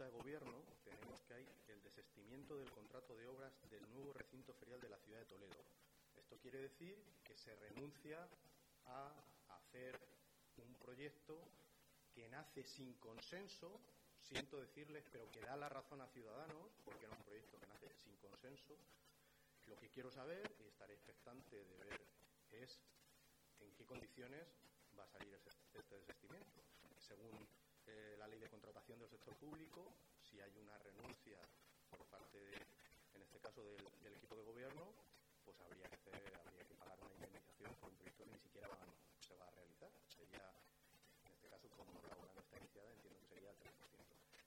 Junta de Gobierno tenemos que hay el desistimiento del contrato de obras del nuevo recinto ferial de la ciudad de Toledo. Esto quiere decir que se renuncia a hacer un proyecto que nace sin consenso, siento decirles, pero que da la razón a Ciudadanos, porque era un proyecto que nace sin consenso. Lo que quiero saber, y estaré expectante de ver, es en qué condiciones va a salir este desistimiento. Según la ley de contratación del sector público, si hay una renuncia por parte, en este caso, del equipo de gobierno, pues habría que pagar una indemnización por un proyecto que ni siquiera van